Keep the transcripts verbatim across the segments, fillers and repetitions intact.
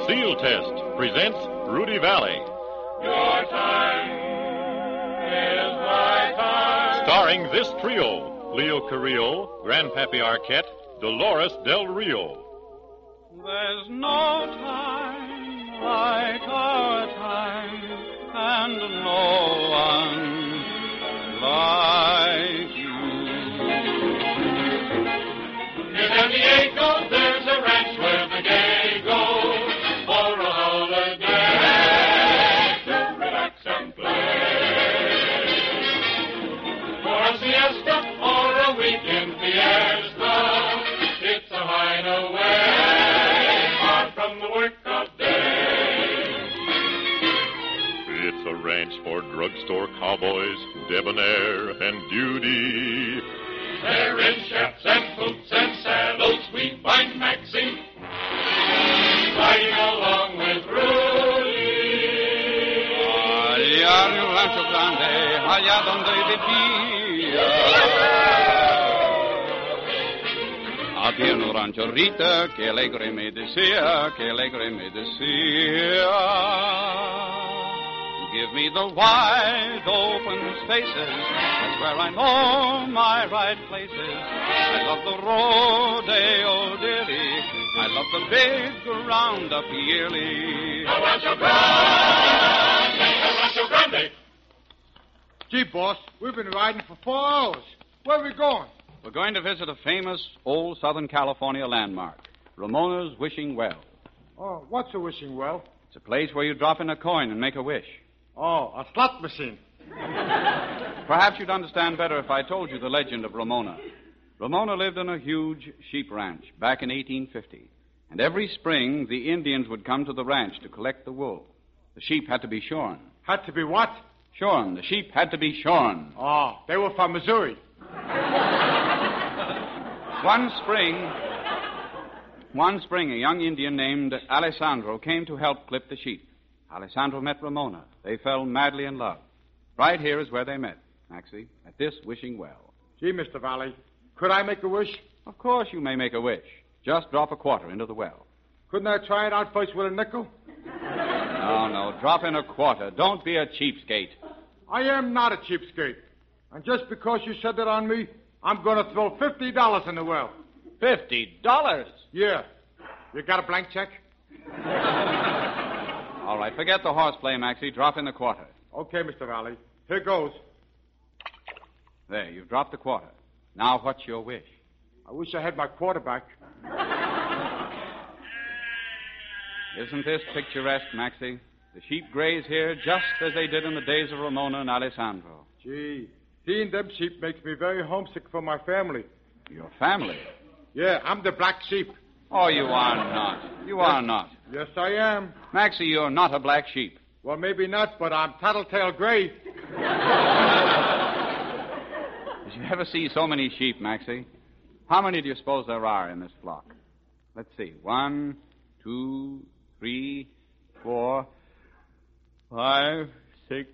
Seal Test presents Rudy Valley. Your time is my time. Starring this trio: Leo Carrillo, Grandpappy Arquette, Dolores Del Rio. There's no time like our time, and no one like you. In San Diego, there's a ranch where the gay go for a holiday to relax and play. For a siesta or a weekend fiesta, it's a hideaway far from the work of day. It's a ranch for drugstore cowboys, debonair and duty. There in chefs and boots and saddles we find Maxie riding along with Rudy. Allá en el rancho grande, allá donde vivía. Había un rancho Rita que alegre me decía, que alegre me decía. Give me the wide open spaces, that's where I know my right places. I love the rodeo dearly, I love the big roundup yearly. El Rancho Grande, El Rancho Grande. Gee, boss, we've been riding for four hours. Where are we going? We're going to visit a famous old Southern California landmark, Ramona's Wishing Well. Oh, what's a wishing well? It's a place where you drop in a coin and make a wish. Oh, a slot machine. Perhaps you'd understand better if I told you the legend of Ramona. Ramona lived on a huge sheep ranch back in eighteen fifty. And every spring, the Indians would come to the ranch to collect the wool. The sheep had to be shorn. Had to be what? Shorn. The sheep had to be shorn. Oh, they were from Missouri. One spring, one spring, a young Indian named Alessandro came to help clip the sheep. Alessandro met Ramona. They fell madly in love. Right here is where they met, Maxie, at this wishing well. Gee, Mister Valley, could I make a wish? Of course you may make a wish. Just drop a quarter into the well. Couldn't I try it out first with a nickel? No, no, drop in a quarter. Don't be a cheapskate. I am not a cheapskate. And just because you said that on me, I'm going to throw fifty dollars in the well. Fifty dollars? Yeah. You got a blank check? All right, forget the horseplay, Maxie. Drop in the quarter. Okay, Mister Valley. Here goes. There, you've dropped the quarter. Now, what's your wish? I wish I had my quarter back. Isn't this picturesque, Maxie? The sheep graze here just as they did in the days of Ramona and Alessandro. Gee, seeing them sheep makes me very homesick for my family. Your family? Yeah, I'm the black sheep. Oh, you are not. You are not. Yes, I am. Maxie, you're not a black sheep. Well, maybe not, but I'm tattletale gray. Did you ever see so many sheep, Maxie? How many do you suppose there are in this flock? Let's see. One, two, three, four, five, six,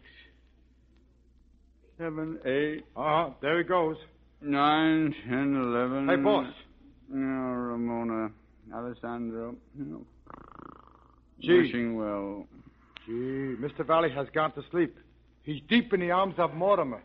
seven, eight. Uh-huh, there he goes. Nine, ten, eleven. Hey, boss. No, Ramona, Alessandro. No. Gee. Wishing well. Gee, Mister Valley has gone to sleep. He's deep in the arms of Mortimer.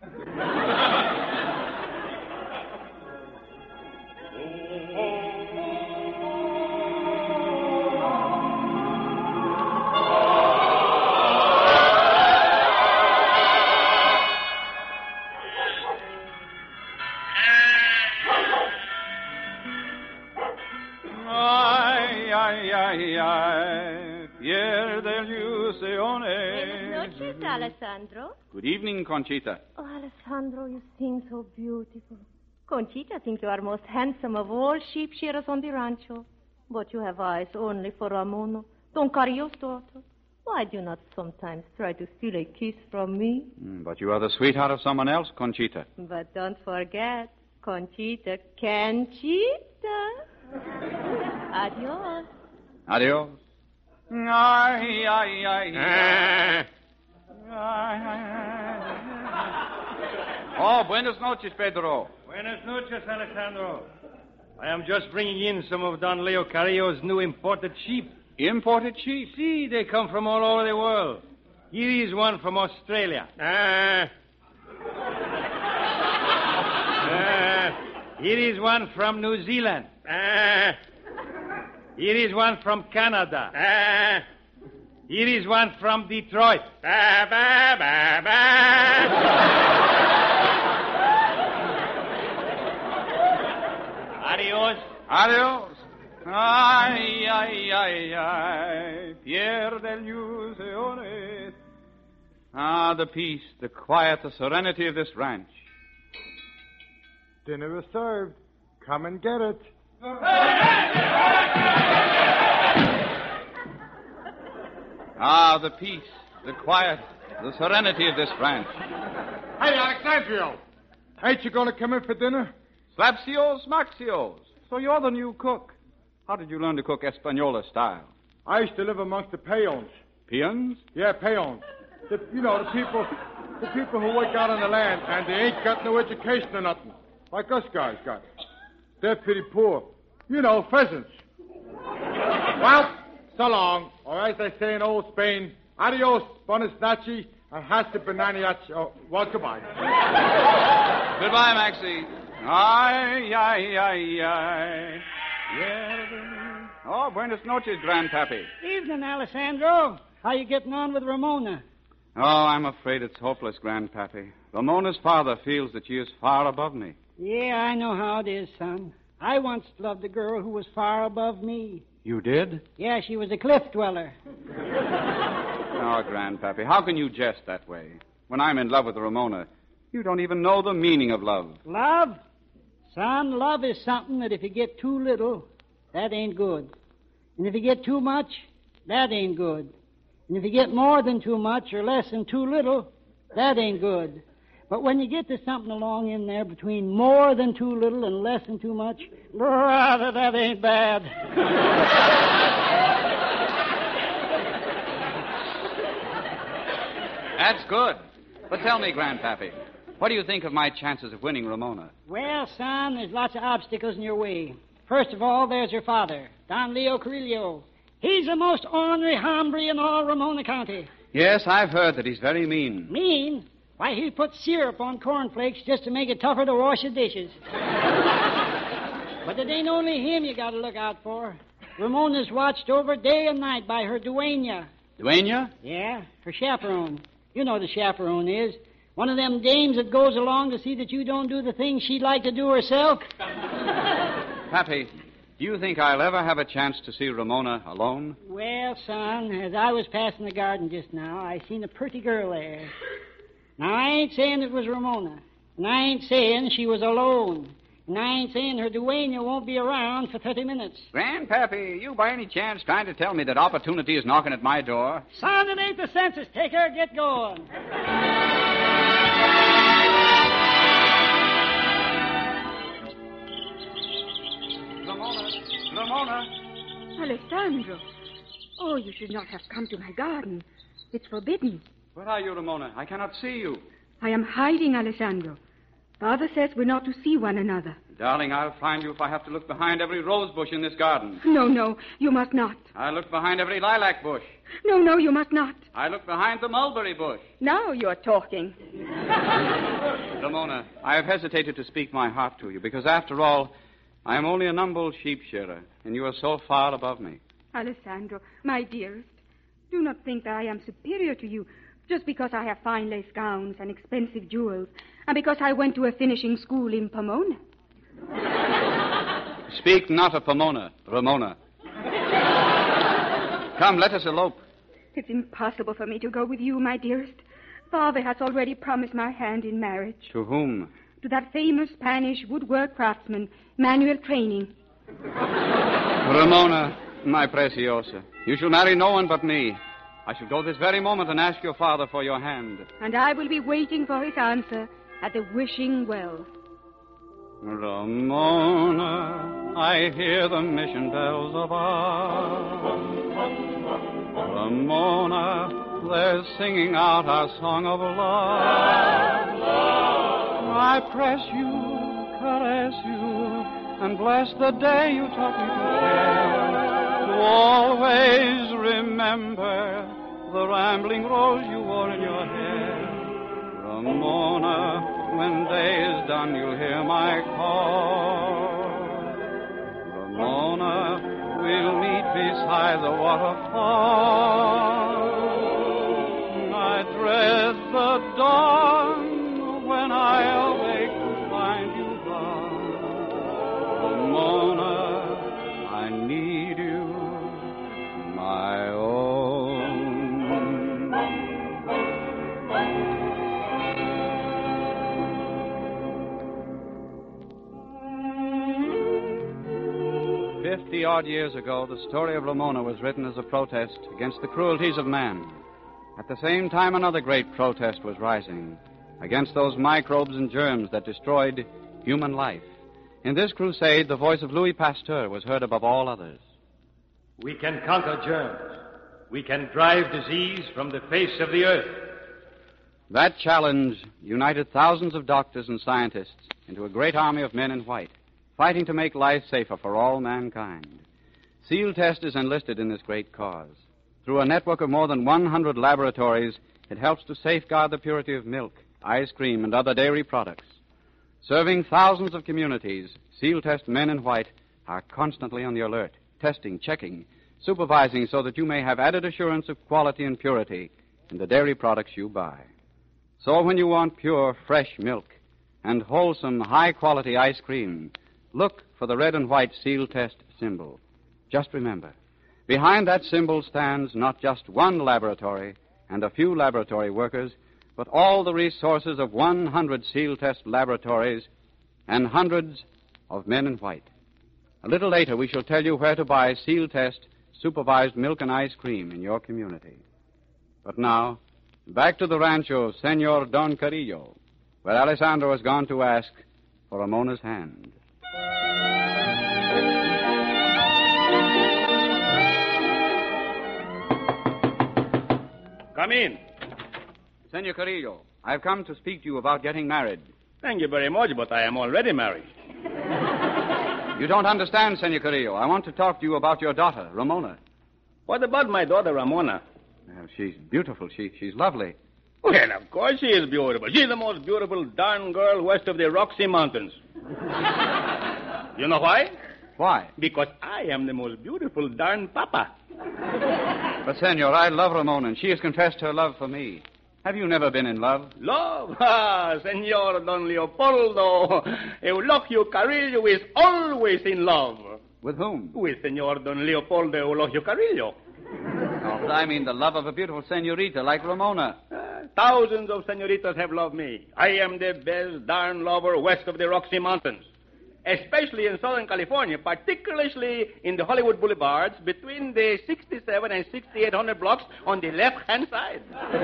Alessandro. Good evening, Conchita. Oh, Alessandro, you sing so beautiful. Conchita thinks you are most handsome of all sheep shearers on the rancho. But you have eyes only for Ramona, Don Carrillo's daughter. Why do you not sometimes try to steal a kiss from me? Mm, but you are the sweetheart of someone else, Conchita. But don't forget, Conchita, Conchita. Adios. Adios. Ay, ay, ay. Ah. Oh, buenas noches, Pedro. Buenas noches, Alessandro. I am just bringing in some of Don Leo Carrillo's new imported sheep. Imported sheep? See, they come from all over the world. Here is one from Australia. Ah. Uh, here is one from New Zealand. Ah. Here is one from Canada. Ah. Here is one from Detroit. Ba, ba, ba, ba. Adios. Adios. Ay, ay, ay, ay. Pierde illusiones. Ah, the peace, the quiet, the serenity of this ranch. Dinner is served. Come and get it. Ah, the peace, the quiet, the serenity of this ranch. Hey, Alexandrio. Ain't you going to come in for dinner? Slapsios, Maxios. So you're the new cook. How did you learn to cook Española style? I used to live amongst the peons. Peons? Yeah, peons. The, you know, the people the people who work out on the land, and they ain't got no education or nothing. Like us guys got. They're pretty poor. You know, pheasants. Well, so long. Or as they say in old Spain, adios, buenas noches, and hasta bananiach. Oh, well, goodbye. Goodbye, Maxie. Ay, ay, ay, ay. Yeah. Oh, buenas noches, Grandpappy. Evening, Alessandro. How you getting on with Ramona? Oh, I'm afraid it's hopeless, Grandpappy. Ramona's father feels that she is far above me. Yeah, I know how it is, son. I once loved a girl who was far above me. You did? Yeah, she was a cliff dweller. Oh, Grandpappy, how can you jest that way? When I'm in love with Ramona, you don't even know the meaning of love. Love? Son, love is something that if you get too little, that ain't good. And if you get too much, that ain't good. And if you get more than too much or less than too little, that ain't good. But when you get to something along in there between more than too little and less than too much, brother, that ain't bad. That's good. But tell me, Grandpappy, what do you think of my chances of winning Ramona? Well, son, there's lots of obstacles in your way. First of all, there's her father, Don Leo Carrillo. He's the most ornery hombre in all Ramona County. Yes, I've heard that he's very mean. Mean? Why, he puts syrup on cornflakes just to make it tougher to wash the dishes. But it ain't only him you got to look out for. Ramona's watched over day and night by her dueña. Dueña? Yeah, her chaperone. You know the chaperone is. One of them dames that goes along to see that you don't do the things she'd like to do herself. Pappy, do you think I'll ever have a chance to see Ramona alone? Well, son, as I was passing the garden just now, I seen a pretty girl there. Now, I ain't saying it was Ramona, and I ain't saying she was alone, and I ain't saying her dueña won't be around for thirty minutes. Grandpappy, you by any chance trying to tell me that opportunity is knocking at my door? Son, it ain't the census taker. Get going. Ramona, Ramona. Alessandro. Oh, you should not have come to my garden. It's forbidden. Where are you, Ramona? I cannot see you. I am hiding, Alessandro. Father says we're not to see one another. Darling, I'll find you if I have to look behind every rose bush in this garden. No, no, you must not. I look behind every lilac bush. No, no, you must not. I look behind the mulberry bush. Now you're talking. Ramona, I have hesitated to speak my heart to you because, after all, I am only a humble sheep shearer, and you are so far above me. Alessandro, my dearest, do not think that I am superior to you just because I have fine lace gowns and expensive jewels, and because I went to a finishing school in Pomona. Speak not of Pomona, Ramona. Come, let us elope. It's impossible for me to go with you, my dearest. Father has already promised my hand in marriage. To whom? To that famous Spanish woodwork craftsman, Manuel Training. Ramona, my preciosa, you shall marry no one but me. I shall go this very moment and ask your father for your hand. And I will be waiting for his answer at the wishing well. Ramona, I hear the mission bells of ours. Ramona, they're singing out our song of love. I press you, caress you, and bless the day you taught me to care. always remember the rambling rose you wore in your hair. Ramona, when day is done, you'll hear my call. Ramona, we'll meet beside the waterfall. I dread the dawn when I awake to find you gone. Ramona, I need you, my own. Fifty odd years ago, the story of Ramona was written as a protest against the cruelties of man. At the same time, another great protest was rising against those microbes and germs that destroyed human life. In this crusade, the voice of Louis Pasteur was heard above all others. We can conquer germs. We can drive disease from the face of the earth. That challenge united thousands of doctors and scientists into a great army of men in white, fighting to make life safer for all mankind. Seal Test is enlisted in this great cause. Through a network of more than one hundred laboratories, it helps to safeguard the purity of milk, ice cream, and other dairy products. Serving thousands of communities, Seal Test men in white are constantly on the alert, testing, checking, supervising so that you may have added assurance of quality and purity in the dairy products you buy. So when you want pure, fresh milk and wholesome, high-quality ice cream, look for the red and white Seal Test symbol. Just remember, behind that symbol stands not just one laboratory and a few laboratory workers, but all the resources of one hundred Seal Test laboratories and hundreds of men in white. A little later, we shall tell you where to buy Seal Test supervised milk and ice cream in your community. But now, back to the rancho of Senor Don Carillo, where Alessandro has gone to ask for Ramona's hand. Come in. Senor Carillo, I've come to speak to you about getting married. Thank you very much, but I am already married. You don't understand, Senor Carillo. I want to talk to you about your daughter, Ramona. What about my daughter, Ramona? Well, she's beautiful. She, she's lovely. Well, of course she is beautiful. She's the most beautiful darn girl west of the Rocky Mountains. You know why? Why? Because I am the most beautiful darn papa. But, Senor, I love Ramona, and she has confessed her love for me. Have you never been in love? Love? Ah, Senor Don Leopoldo. Eulogio Carrillo is always in love. With whom? With Senor Don Leopoldo Eulogio Carrillo. No, but I mean the love of a beautiful senorita like Ramona. Uh, thousands of senoritas have loved me. I am the best darn lover west of the Rocky Mountains. Especially in Southern California, particularly in the Hollywood Boulevards between the sixty-seven and sixty-eight hundred blocks on the left-hand side.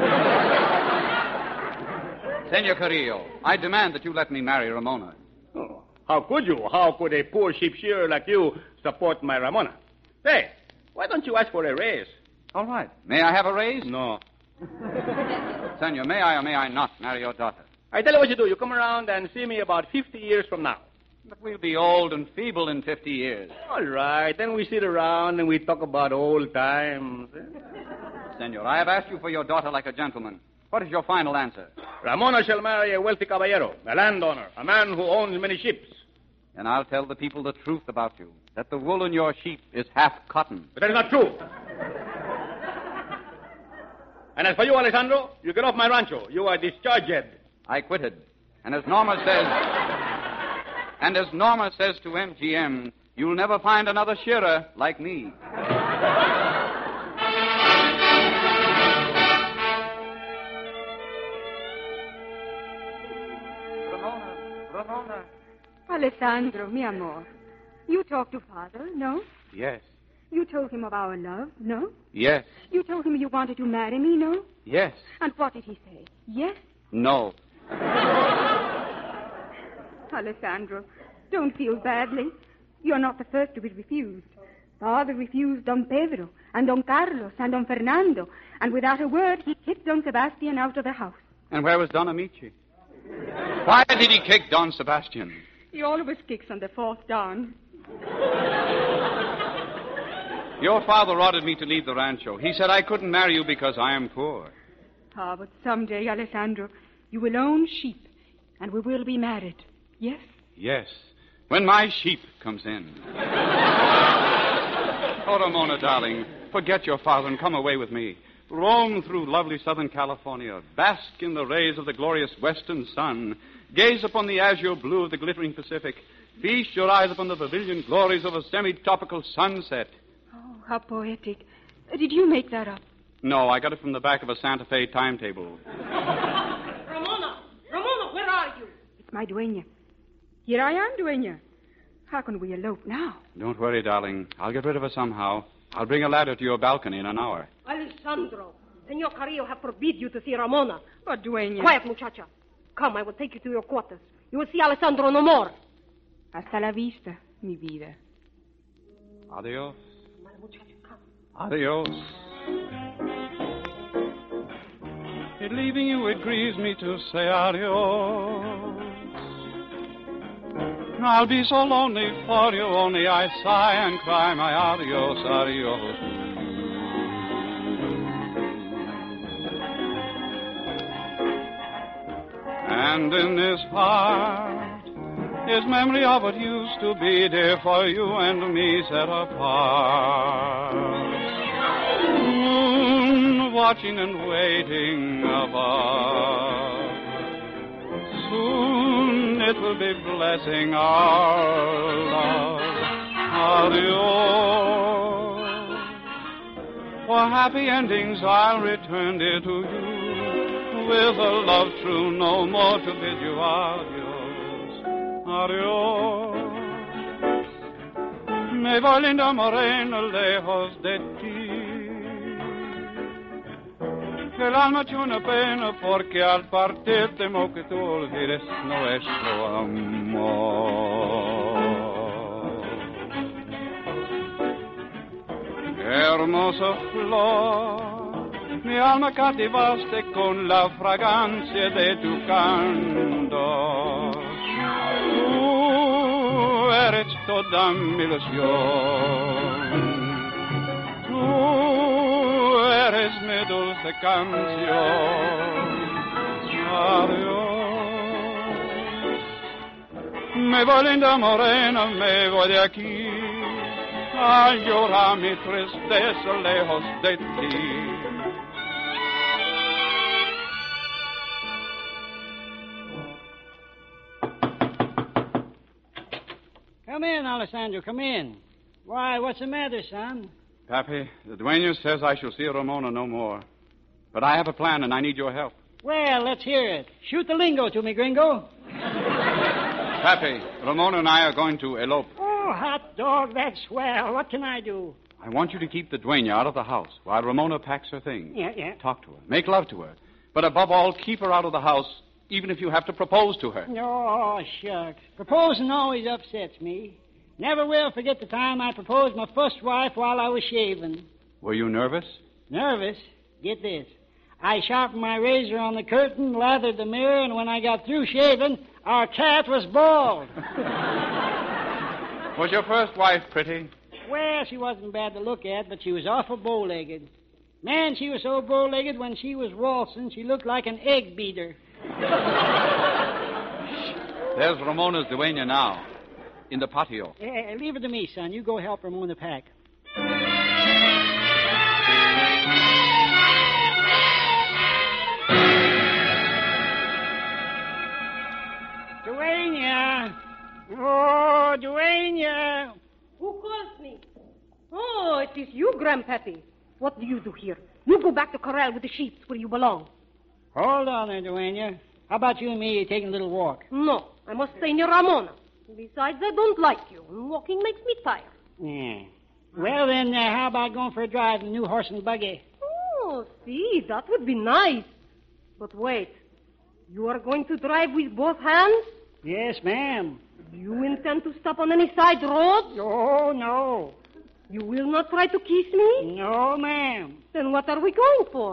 Senor Carrillo, I demand that you let me marry Ramona. Oh, how could you? How could a poor sheep shearer like you support my Ramona? Say, why don't you ask for a raise? All right. May I have a raise? No. Senor, may I or may I not marry your daughter? I tell you what you do. You come around and see me about fifty years from now. But we'll be old and feeble in fifty years. All right. Then we sit around and we talk about old times. Senor, I have asked you for your daughter like a gentleman. What is your final answer? Ramona shall marry a wealthy caballero, a landowner, a man who owns many ships. And I'll tell the people the truth about you, that the wool in your sheep is half cotton. But that is not true. And as for you, Alessandro, you get off my rancho. You are discharged. I quitted. And as Norma says... And as Norma says to M G M, you'll never find another shearer like me. Ramona, Ramona. Alessandro, mi amor. You talked to Father, no? Yes. You told him of our love, no? Yes. You told him you wanted to marry me, no? Yes. And what did he say? Yes? No. Alessandro, don't feel badly. You're not the first to be refused. Father refused Don Pedro, and Don Carlos, and Don Fernando, and without a word, he kicked Don Sebastian out of the house. And where was Don Amici? Why did he kick Don Sebastian? He always kicks on the fourth down. Your father ordered me to leave the rancho. He said I couldn't marry you because I am poor. Ah, but someday, Alessandro, you will own sheep, and we will be married. Yes? Yes, when my sheep comes in. Oh, Ramona, darling, forget your father and come away with me. Roam through lovely Southern California. Bask in the rays of the glorious western sun. Gaze upon the azure blue of the glittering Pacific. Feast your eyes upon the pavilion glories of a semi-tropical sunset. Oh, how poetic. Uh, Did you make that up? No, I got it from the back of a Santa Fe timetable. Ramona! Ramona, where are you? It's my dueña. Here I am, dueña. How can we elope now? Don't worry, darling. I'll get rid of her somehow. I'll bring a ladder to your balcony in an hour. Alessandro, Senor Carrillo have forbid you to see Ramona. But, dueña... Quiet, muchacha. Come, I will take you to your quarters. You will see Alessandro no more. Hasta la vista, mi vida. Adios. My muchacha, come. Adios. In leaving you, it grieves me to say adios. I'll be so lonely for you, only I sigh and cry my adios, adios. And in this heart is memory of what used to be, dear, for you and me set apart. Moon watching and waiting above. Soon it will be blessing our love. Adios. For happy endings I'll return, dear, to you. With a love true, no more to bid you adios. Adios. Me voy, linda morena, lejos de ti. Que el alma tiene una pena porque al partir temo que tú olvides nuestro amor. Hermosa flor, mi alma cautivaste con la fragancia de tu canto. Tú eres toda mi ilusión. Tú eres mi dulce canción. Adiós. Me voy, linda morena, me voy de aquí. A llorar mi tristeza lejos de ti. Come in, Alessandro, come in. Why, what's the matter, son? Pappy, the dueño says I shall see Ramona no more. But I have a plan, and I need your help. Well, let's hear it. Shoot the lingo to me, gringo. Pappy, Ramona and I are going to elope. Oh, hot dog, that's swell. What can I do? I want you to keep the dueña out of the house while Ramona packs her things. Yeah, yeah. Talk to her. Make love to her. But above all, keep her out of the house, even if you have to propose to her. Oh, shucks. Proposing always upsets me. Never will forget the time I proposed my first wife while I was shaving. Were you nervous? Nervous? Get this. I sharpened my razor on the curtain, lathered the mirror, and when I got through shaving, our cat was bald. Was your first wife pretty? Well, she wasn't bad to look at, but she was awful bow-legged. Man, she was so bow-legged when she was waltzing, she looked like an egg beater. There's Ramona's dueña now, in the patio. Yeah, leave it to me, son. You go help Ramona pack. Dueña! Oh, Dueña! Who calls me? Oh, it is you, Grandpappy. What do you do here? You go back to corral with the sheep where you belong. Hold on there, Dueña. How about you and me taking a little walk? No, I must stay near Ramona. Besides, I don't like you, and walking makes me tired. Yeah. Well, then, uh, how about going for a drive in the new horse and buggy? Oh, see, that would be nice. But wait, you are going to drive with both hands? Yes, ma'am. Do you intend to stop on any side roads? Oh, no. You will not try to kiss me? No, ma'am. Then what are we going for?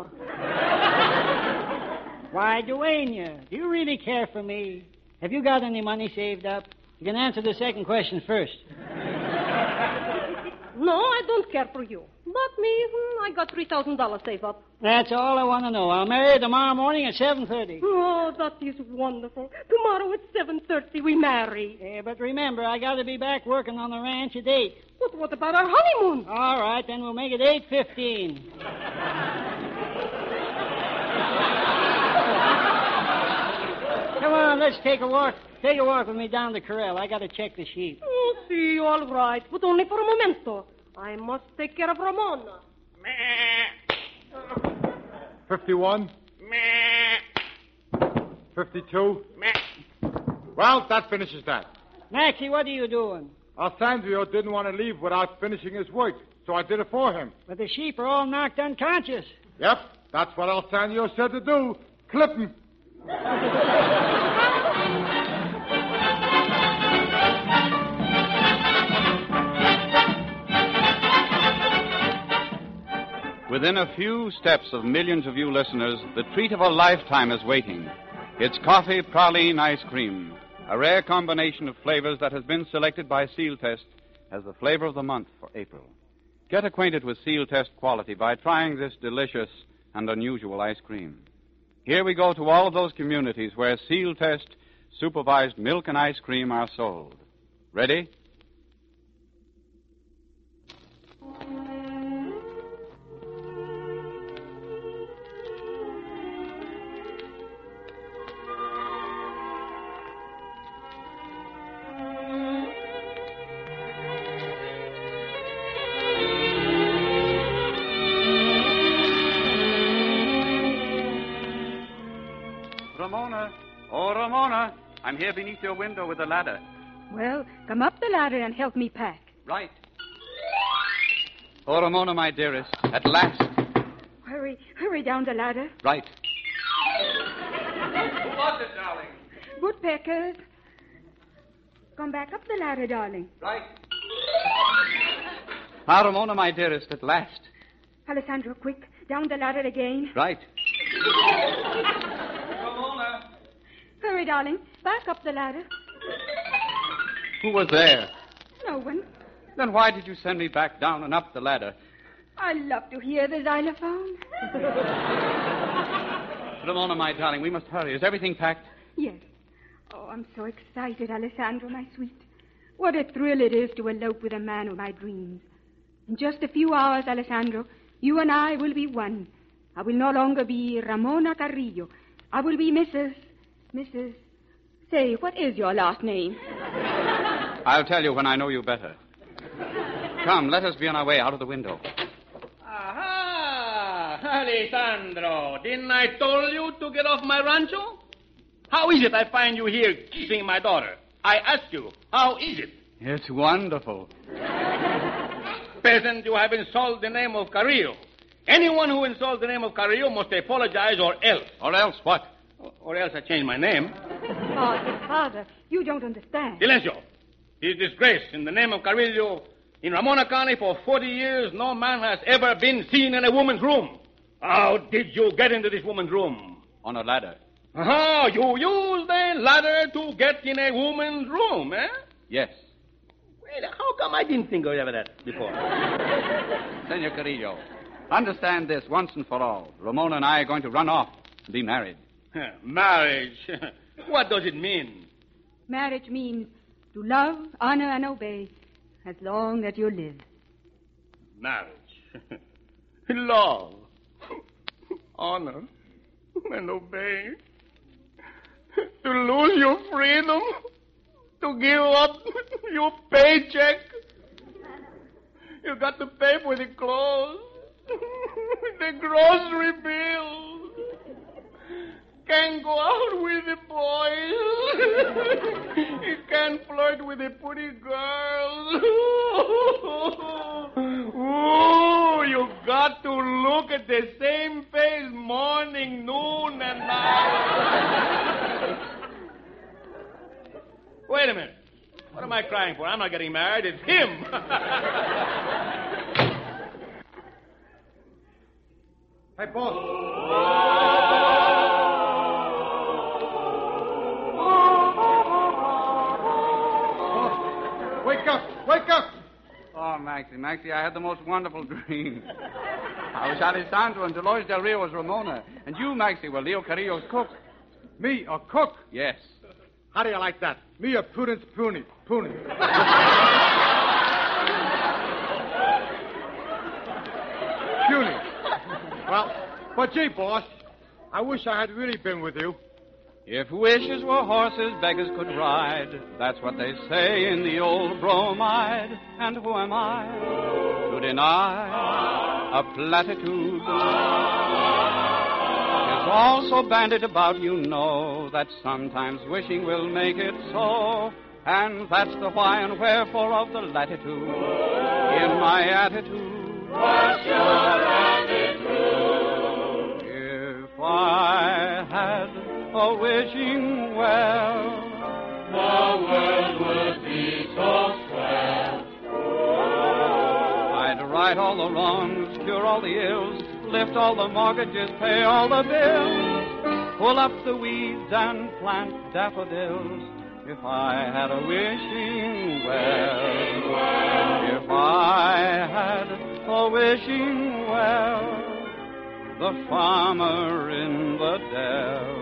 Why, Dueña, do you really care for me? Have you got any money saved up? You can answer the second question first. No, I don't care for you. But me, hmm, I got three thousand dollars saved up. That's all I want to know. I'll marry you tomorrow morning at seven thirty. Oh, that is wonderful. Tomorrow at seven thirty we marry. Yeah, but remember, I got to be back working on the ranch at eight. But what about our honeymoon? All right, then we'll make it eight fifteen. Come on, let's take a walk. Take a walk with me down the corral. I got to check the sheep. Oh, see, all right. But only for a momento. I must take care of Ramona. Fifty-one. Fifty-two. Well, that finishes that. Maxie, what are you doing? Alessandro didn't want to leave without finishing his work, so I did it for him. But the sheep are all knocked unconscious. Yep, that's what Alessandro said to do. Clip him. Within a few steps of millions of you listeners, the treat of a lifetime is waiting. It's coffee praline ice cream, a rare combination of flavors that has been selected by Seal Test as the flavor of the month for April. Get acquainted with Seal Test quality by trying this delicious and unusual ice cream. Here we go to all of those communities where Seal Test supervised milk and ice cream are sold. Ready? Ramona. Oh, Ramona. I'm here beneath your window with a ladder. Well, come up the ladder and help me pack. Right. Oh, Ramona, my dearest. At last. Hurry, hurry down the ladder. Right. Who was it, darling? Woodpeckers. Come back up the ladder, darling. Right. Ah, Ramona, my dearest, at last. Alessandro, quick, down the ladder again. Right. Ramona. Hurry, darling, back up the ladder. Who was there? No one. Then why did you send me back down and up the ladder? I love to hear the xylophone. Ramona, my darling, we must hurry. Is everything packed? Yes. Oh, I'm so excited, Alessandro, my sweet. What a thrill it is to elope with a man of my dreams. In just a few hours, Alessandro, you and I will be one. I will no longer be Ramona Carrillo. I will be Missus Missus Say, what is your last name? I'll tell you when I know you better. Come, let us be on our way out of the window. Aha! Alessandro, didn't I tell you to get off my rancho? How is it I find you here kissing my daughter? I ask you, how is it? It's wonderful. Peasant, you have insulted the name of Carrillo. Anyone who insults the name of Carrillo must apologize or else. Or else what? Or else I change my name. Father, Father, you don't understand. Silencio. He is disgraced in the name of Carrillo. In Ramona County for forty years, no man has ever been seen in a woman's room. How did you get into this woman's room? On a ladder. Ah, you used a ladder to get in a woman's room, eh? Yes. Well, how come I didn't think of that before? Senor Carrillo, understand this once and for all. Ramona and I are going to run off and be married. Marriage? What does it mean? Marriage means to love, honor, and obey as long as you live. Marriage. Love. Honor. And obey. To lose your freedom. To give up your paycheck. You got to pay for the clothes. The grocery bills. Can't go out with the boys. You can't flirt with the pretty girls. Ooh, you got to look at the same face morning, noon, and night. Wait a minute. What am I crying for? I'm not getting married. It's him. Hey, boss. Wake up! Wake up! Oh, Oh, Maxie, Maxie, I had the most wonderful dream. I was Alessandro and Dolores Del Rio was Ramona. And you, Maxie, were Leo Carrillo's cook. Me, a cook? Yes. How do you like that? Me, a Prudence Pruny. Pruny. Puny. Well, but gee, boss, I wish I had really been with you. If wishes were horses, beggars could ride. That's what they say in the old bromide. And who am I to deny a platitude? It's also bandied about, you know, that sometimes wishing will make it so. And that's the why and wherefore of the latitude in my attitude. What's your attitude? If I had a wishing well, the world would be so swell. I'd right all the wrongs, cure all the ills, lift all the mortgages, pay all the bills, pull up the weeds and plant daffodils. If I had a wishing well, if I had a wishing well, the farmer in the dell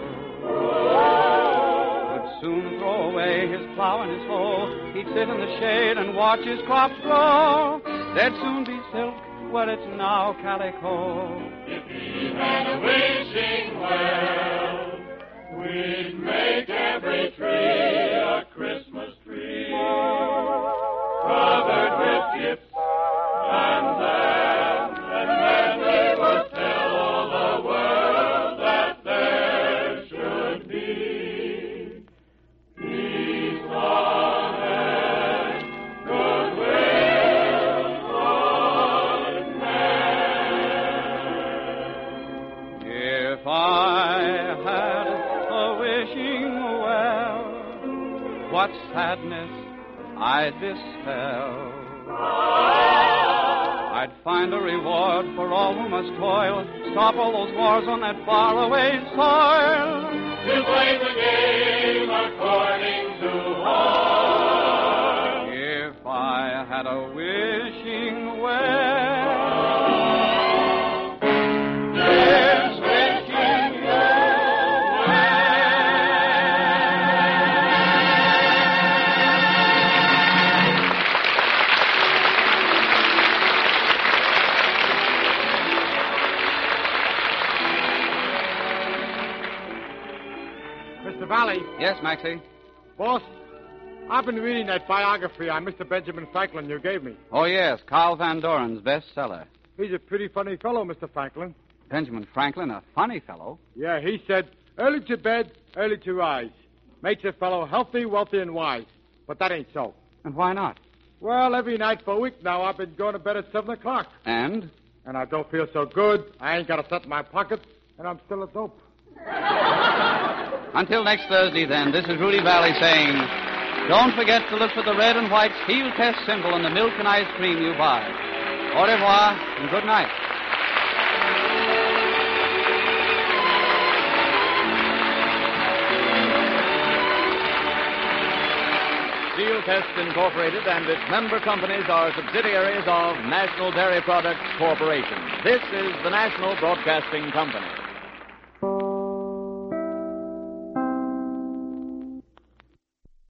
would soon throw away his plow and his hoe. He'd sit in the shade and watch his crops grow. There'd soon be silk where it's now calico. If he had a wishing well, we'd make every tree a Christmas tree, covered with gifts and land, and then we would tell all the world that there should be peace on earth, goodwill toward men. If I had a wishing well, what sadness I'd dispel. I'd find a reward for all who must toil, stop all those wars on that faraway soil. To play the game according to war. If I had a wishing well, yes, wishing you Mister Valley. Yes, Maxie? Boss, I've been reading that biography on Mister Benjamin Franklin you gave me. Oh, yes, Carl Van Doren's bestseller. He's a pretty funny fellow, Mister Franklin. Benjamin Franklin, a funny fellow. Yeah, he said, early to bed, early to rise. Makes a fellow healthy, wealthy, and wise. But that ain't so. And why not? Well, every night for a week now, I've been going to bed at seven o'clock. And? And I don't feel so good. I ain't got a cent in my pocket, and I'm still a dope. Until next Thursday, then, this is Rudy Valley saying, don't forget to look for the red and white steel test symbol in the milk and ice cream you buy. Au revoir, and good night. Steel Test Incorporated and its member companies are subsidiaries of National Dairy Products Corporation. This is the National Broadcasting Company.